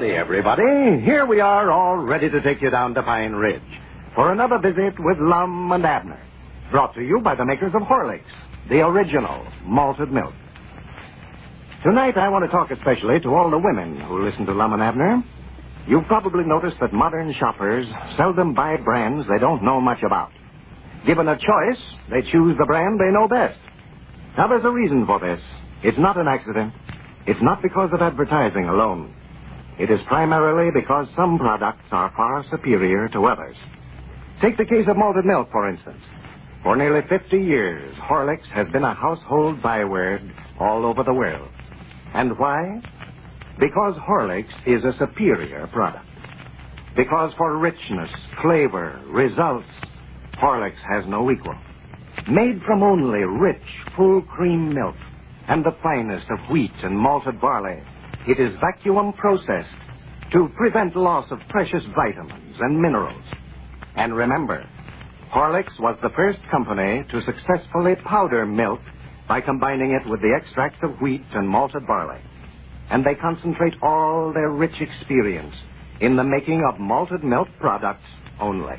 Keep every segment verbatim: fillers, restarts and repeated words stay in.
Hey, everybody. Here we are, all ready to take you down to Pine Ridge for another visit with Lum and Abner. Brought to you by the makers of Horlicks, the original malted milk. Tonight, I want to talk especially to all the women who listen to Lum and Abner. You've probably noticed that modern shoppers seldom buy brands they don't know much about. Given a choice, they choose the brand they know best. Now, there's a reason for this. It's not an accident. It's not because of advertising alone. It is primarily because some products are far superior to others. Take the case of malted milk, for instance. For nearly fifty years, Horlicks has been a household byword all over the world. And why? Because Horlicks is a superior product. Because for richness, flavor, results, Horlicks has no equal. Made from only rich, full cream milk and the finest of wheat and malted barley, it is vacuum processed to prevent loss of precious vitamins and minerals. And remember, Horlicks was the first company to successfully powder milk by combining it with the extract of wheat and malted barley. And they concentrate all their rich experience in the making of malted milk products only.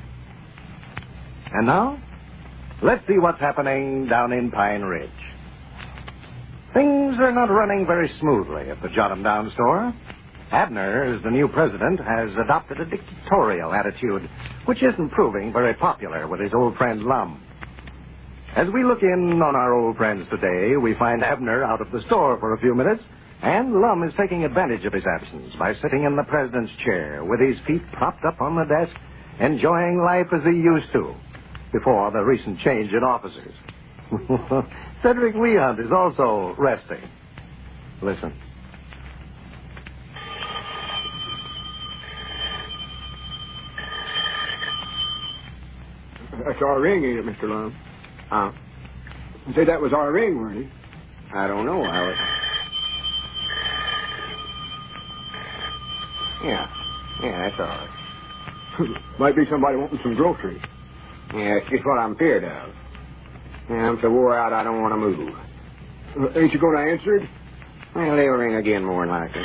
And now, let's see what's happening down in Pine Ridge. Things are not running very smoothly at the Jot-'em Down store. Abner, as the new president, has adopted a dictatorial attitude, which isn't proving very popular with his old friend Lum. As we look in on our old friends today, we find Abner out of the store for a few minutes, and Lum is taking advantage of his absence by sitting in the president's chair with his feet propped up on the desk, enjoying life as he used to before the recent change in officers. Cedric Wehunt is also resting. Listen. That's our ring, ain't it, Mister Lum? Huh? You said that was our ring, weren't it? I don't know. I was... Yeah. Yeah, that's all right. Might be somebody wanting some groceries. Yeah, it's just what I'm feared of. Yeah, I'm so wore out I don't want to move. Uh, ain't you going to answer it? Well, they'll ring again more than likely.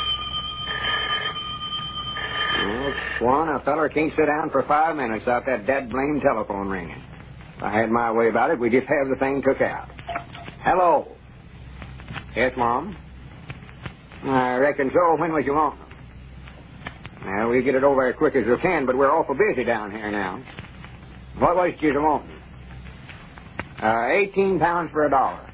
Well, Swan, a feller can't sit down for five minutes without that dad-blamed telephone ringing. If I had my way about it, we'd just have the thing took out. Hello. Yes, Mom? I reckon so. When was you wanting them? Well, we'll get it over as quick as we can, but we're awful busy down here now. What was it you wanting? Uh, eighteen pounds for a dollar.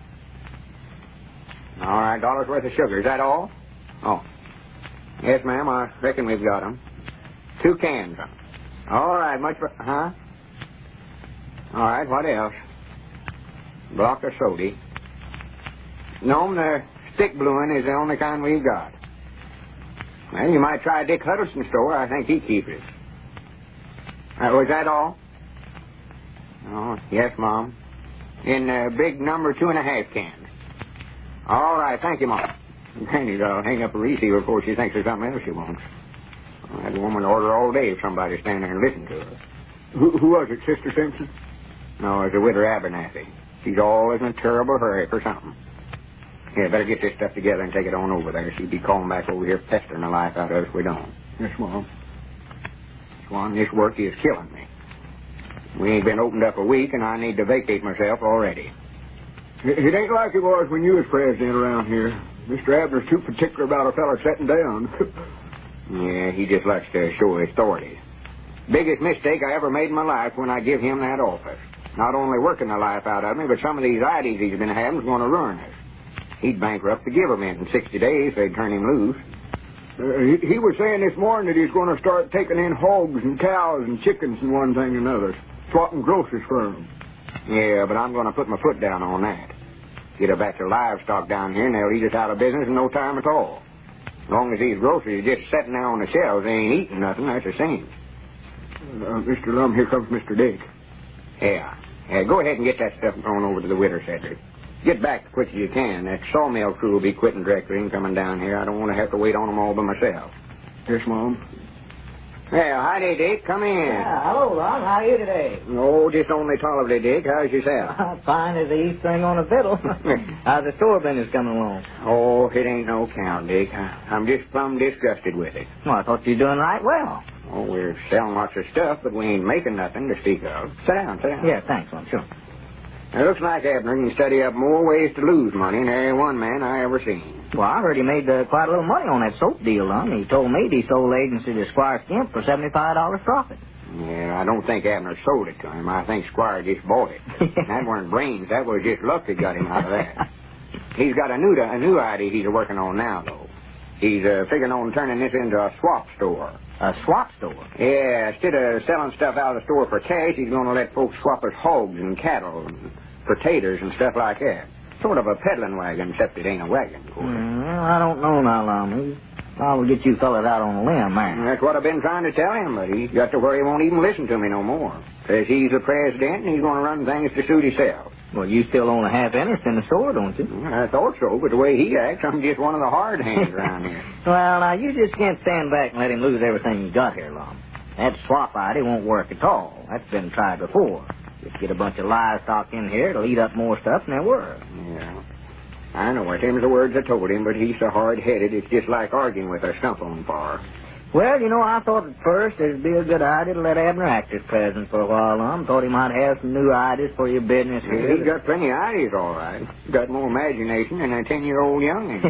All right, dollar's worth of sugar. Is that all? Oh. Yes, ma'am, I reckon we've got them. Two cans of them. All right, much for... Huh? All right, what else? Block of soda. No, the stick blueing is the only kind we've got. Well, you might try Dick Huddleston's store. I think he keeps it. Uh, was that all? Oh, yes, Mom. In uh, big number two and a half cans. All right, thank you, Mom. Granny's I'll hang up a receiver before she thinks there's something else she wants. Well, that woman order all day if somebody stand there and listen to her. Who, who was it, Sister Simpson? No, it's a widow Abernathy. She's always in a terrible hurry for something. Yeah, better get this stuff together and take it on over there. She'd be calling back over here pestering the life out of us if we don't. Yes, Mom. Swan, this work is killing me. We ain't been opened up a week, and I need to vacate myself already. It, it ain't like it was when you was president around here. Mister Abner's too particular about a fella sitting down. Yeah, he just likes to show his authority. Biggest mistake I ever made in my life when I give him that office. Not only working the life out of me, but some of these ideas he's been having is going to ruin us. He'd bankrupt the government in sixty days if they'd turn him loose. Uh, he, he was saying this morning that he's going to start taking in hogs and cows and chickens and one thing and another. Swapping groceries for them. Yeah, but I'm going to put my foot down on that. Get a batch of livestock down here and they'll eat us out of business in no time at all. As long as these groceries are just sitting there on the shelves, they ain't eating nothing, that's the same. Uh, Mister Lum, here comes Mister Dick. Yeah. Yeah, go ahead and get that stuff going over to the widow, Cedric. Get back as quick as you can. That sawmill crew will be quitting directly and coming down here. I don't want to have to wait on them all by myself. Yes, Mom. Well, howdy, Dick. Come in. Yeah, hello, Lon. How are you today? Oh, just only tolerably, Dick. How's yourself? Fine as the E string on a fiddle. How's the store business coming along? Oh, it ain't no count, Dick. I, I'm just plumb disgusted with it. Well, I thought you were doing right well. Oh, we're selling lots of stuff, but we ain't making nothing to speak of. Sit down, sit down. Yeah, thanks, Lon. Sure. It looks like Abner can study up more ways to lose money than any one man I ever seen. Well, I heard he made uh, quite a little money on that soap deal, Lon. He told me he sold agency to Squire Skimp for seventy-five dollars profit. Yeah, I don't think Abner sold it to him. I think Squire just bought it. That weren't brains. That was just luck that got him out of that. He's got a new a new idea he's working on now, though. He's uh, figuring on turning this into a swap store. A swap store? Yeah, instead of selling stuff out of the store for cash, he's going to let folks swap us hogs and cattle and potatoes and stuff like that. Sort of a peddling wagon, except it ain't a wagon, of course. Mm, well, I don't know now, Lon. I'll get you fellas out on a limb, man. That's what I've been trying to tell him, but he's got to where he won't even listen to me no more. Says he's the president and he's going to run things to suit himself. Well, you still own a half interest in the store, don't you? I thought so, but the way he acts, I'm just one of the hard hands around here. Well, now, you just can't stand back and let him lose everything you got here, Lon. That swap idea won't work at all. That's been tried before. Just get a bunch of livestock in here, it'll eat up more stuff than there were. Yeah. I know it. Them's the words I told him, but he's so hard-headed, it's just like arguing with a stump on fire. Well, you know, I thought at first it'd be a good idea to let Abner act as president for a while, Lon. Thought he might have some new ideas for your business here. Yeah, he's got plenty of ideas, all right. Got more imagination than a ten-year-old youngin.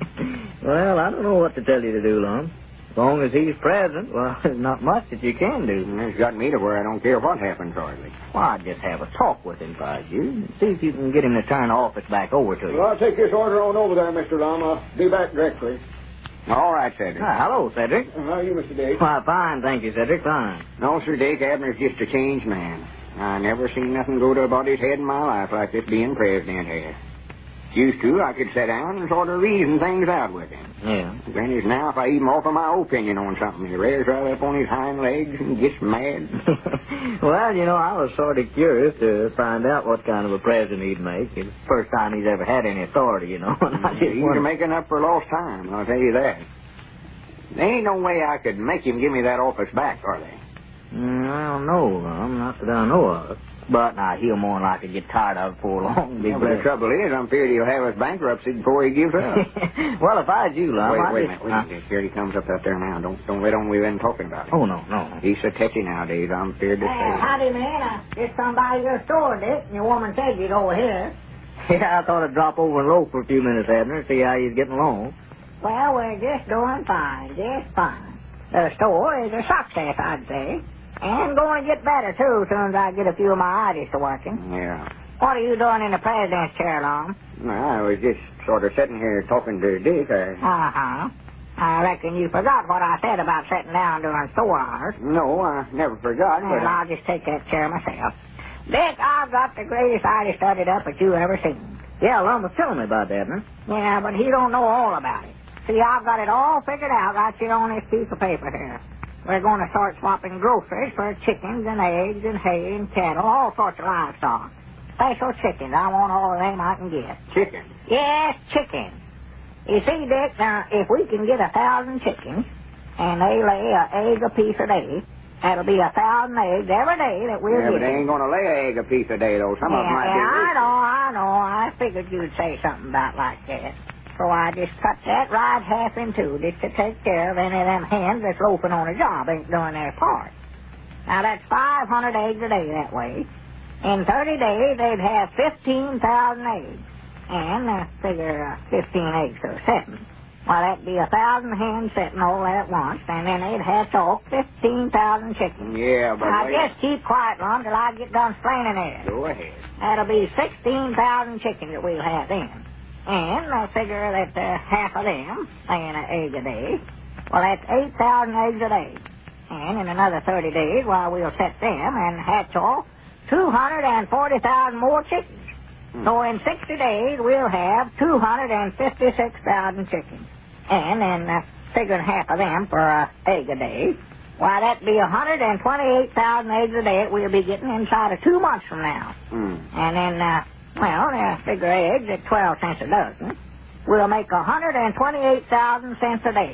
Well, I don't know what to tell you to do, Lon. As long as he's president, well, there's not much that you can do. It's got me to where I don't care what happens, hardly. Well, I'd just have a talk with him if I was you. See if you can get him to turn the office back over to you. Well, I'll take this order on over there, Mister Lum. I'll be back directly. All right, Cedric. Ah, hello, Cedric. Uh, how are you, Mister Dick? Why, fine, thank you, Cedric, fine. No, Sir Dick, Abner's just a changed man. I never seen nothing go to about his head in my life like this being president here. Used to, I could sit down and sort of reason things out with him. Yeah. Then is now, if I even offer my opinion on something, he rears right up on his hind legs and gets mad. Well, you know, I was sort of curious to find out what kind of a president he'd make. It's the first time he's ever had any authority, you know. And I just He's wondered... making up for lost time, I'll tell you that. There ain't no way I could make him give me that office back, are they? Mm, I don't know, um, not that I know of. But now he'll more than likely get tired of it before long. Yeah, but the trouble is, I'm feared he'll have us bankruptcy before he gives up. Well, if I was you, Lum, Wait, I'd wait a just... minute, wait a minute. Here he comes up out there now. Don't don't let on we've been talking about it. Oh, no, no. He's so touchy nowadays, I'm feared to Hey, say. howdy, man. I just come by your store, Dick, and your woman said you'd over here. Yeah, I thought I'd drop over and loaf for a few minutes, Abner, see how he's getting along. Well, we're just doing fine, just fine. The store is a success, I'd say. And going to get better, too, as soon as I get a few of my ideas to working. Yeah. What are you doing in the president's chair, Lum? Well, I was just sort of sitting here talking to Dick. I... Uh-huh. I reckon you forgot what I said about sitting down during store hours. No, I never forgot, Well, but... I'll just take that chair myself. Dick, I've got the greatest idea studied up that you ever seen. Yeah, Lum was telling me about that, Abner. Yeah, but he don't know all about it. See, I've got it all figured out right here on this piece of paper here. We're going to start swapping groceries for chickens and eggs and hay and cattle, all sorts of livestock. Special chickens. I want all of them I can get. Chicken? Yes, chickens. You see, Dick, now, if we can get a thousand chickens, and they lay an egg a piece a day, that'll be a thousand eggs every day that we'll Yeah, get. but they ain't going to lay an egg a piece a day, though. Some yeah, of them might yeah, be... I know, I know. I figured you'd say something about like that. So I just cut that right half in two just to take care of any of them hens that's loafing on a job, ain't doing their part. Now, that's five hundred eggs a day that way. In thirty days, they'd have fifteen thousand eggs. And uh, figure uh, fifteen eggs to a setting. Well, that'd be a thousand hens setting all at once, and then they'd hatch off fifteen thousand chickens. Yeah, but... Now, wait- just keep quiet, Lum, till I get done explaining it. Go ahead. That'll be sixteen thousand chickens that we'll have then. And I figure that uh, half of them laying an egg a day. Well, that's eight thousand eggs a day. And in another thirty days, well, we'll set them and hatch off two hundred forty thousand more chickens. Hmm. So in sixty days, we'll have two hundred fifty-six thousand chickens. And then uh, figuring half of them for an egg a day, why, that'd be one hundred twenty-eight thousand eggs a day that we'll be getting inside of two months from now. Hmm. And then... Uh, Well, uh, figure eggs at twelve cents a dozen. We'll make one hundred twenty-eight thousand cents a day.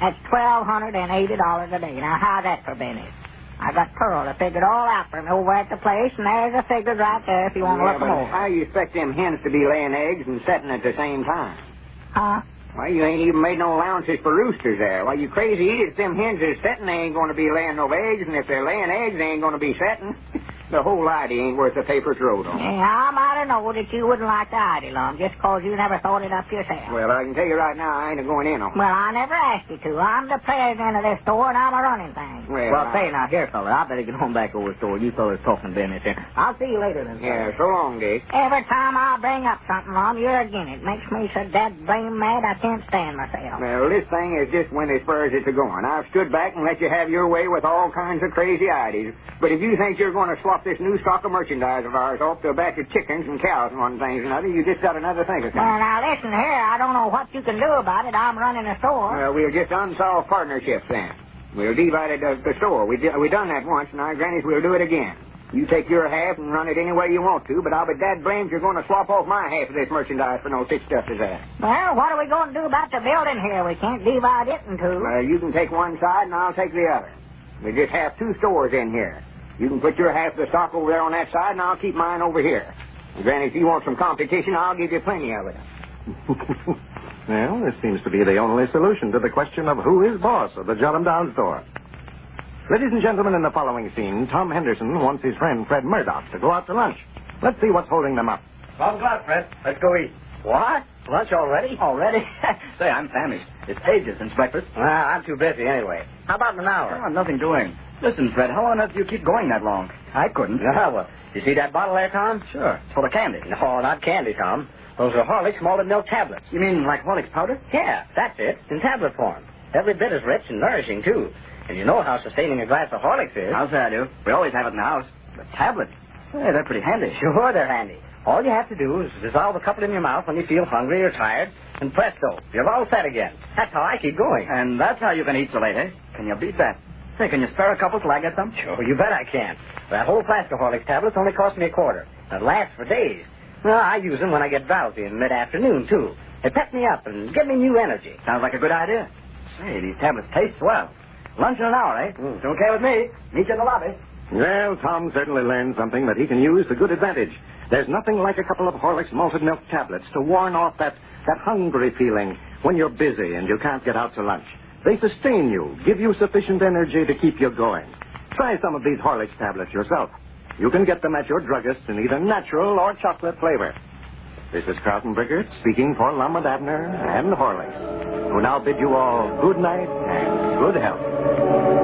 That's twelve hundred and eighty dollars a day. Now, how's that for business? I got Pearl to figure it all out for me over at the place, and there's the figures right there if you want to Yeah, look them but over. how you expect them hens to be laying eggs and setting at the same time? Huh? Why, you ain't even made no allowances for roosters there. Why, you crazy idiots, them hens is setting, they ain't going to be laying no eggs, and if they're laying eggs, they ain't going to be setting. The whole idea ain't worth the paper it's wrote on. Yeah, I might have known that you wouldn't like the idea, Lum, just 'cause you never thought it up yourself. Well, I can tell you right now, I ain't going in on it. Well, I never asked you to. I'm the president of this store, and I'm a running thing. Well, Well, I- say now, here, fella, I better get on back over the store. You fellas talking business here. I'll see you later then. Yeah, so long, Dick. Every time I bring up something, Lum, you're again. It makes me so dead blame mad I can't stand myself. Well, this thing has just went as far as it's a-going. I've stood back and let you have your way with all kinds of crazy ideas. But if you think you're going to swap this new stock of merchandise of ours off to a batch of chickens and cows and one thing and another, you just got another thing to Well, think. now, listen here. I don't know what you can do about it. I'm running a store. Well, we'll just unsolve partnerships then. We'll divide the, the store. We, di- we done that once, and I grannies we'll do it again. You take your half and run it any way you want to, but I'll be dad blamed you're going to swap off my half of this merchandise for no such stuff as that. Well, what are we going to do about the building here? We can't divide it in two. Well, you can take one side and I'll take the other. We just have two stores in here. You can put your half of the stock over there on that side, and I'll keep mine over here. And Granny, if you want some competition, I'll give you plenty of it. Well, this seems to be the only solution to the question of who is boss of the Jot 'em Down store. Ladies and gentlemen, in the following scene, Tom Henderson wants his friend Fred Murdoch to go out to lunch. Let's see what's holding them up. I'm glad, Fred. Let's go eat. What? Lunch already? Already? Say, I'm famished. It's ages since breakfast. Well, I'm too busy anyway. How about an hour? Oh, nothing doing. Listen, Fred, how on earth do you keep going that long? I couldn't. Yeah, well, you see that bottle there, Tom? Sure. It's full of candy. No, not candy, Tom. Those are Horlicks malted milk tablets. You mean like Horlicks powder? Yeah, that's it, in tablet form. Every bit as rich and nourishing, too. And you know how sustaining a glass of Horlicks is. I'll say I do. We always have it in the house. But tablets? Hey, they're pretty handy. Sure, they're handy. All you have to do is dissolve a couple in your mouth when you feel hungry or tired, and presto, you're all set again. That's how I keep going. And that's how you can eat so late, eh? Can you beat that? Say, can you spare a couple till I get some? Sure, you bet I can. That whole flask of Horlicks tablets only cost me a quarter. And it lasts for days. Well, I use them when I get drowsy in mid-afternoon, too. They pep me up and give me new energy. Sounds like a good idea. Say, these tablets taste swell. Lunch in an hour, eh? Mm. It's okay with me. Meet you in the lobby. Well, Tom certainly learned something that he can use to good advantage. There's nothing like a couple of Horlicks malted milk tablets to warn off that, that hungry feeling when you're busy and you can't get out to lunch. They sustain you, give you sufficient energy to keep you going. Try some of these Horlicks tablets yourself. You can get them at your druggist in either natural or chocolate flavor. This is Carlton Brickert speaking for Lum and Abner and Horlicks, who now bid you all good night and good health.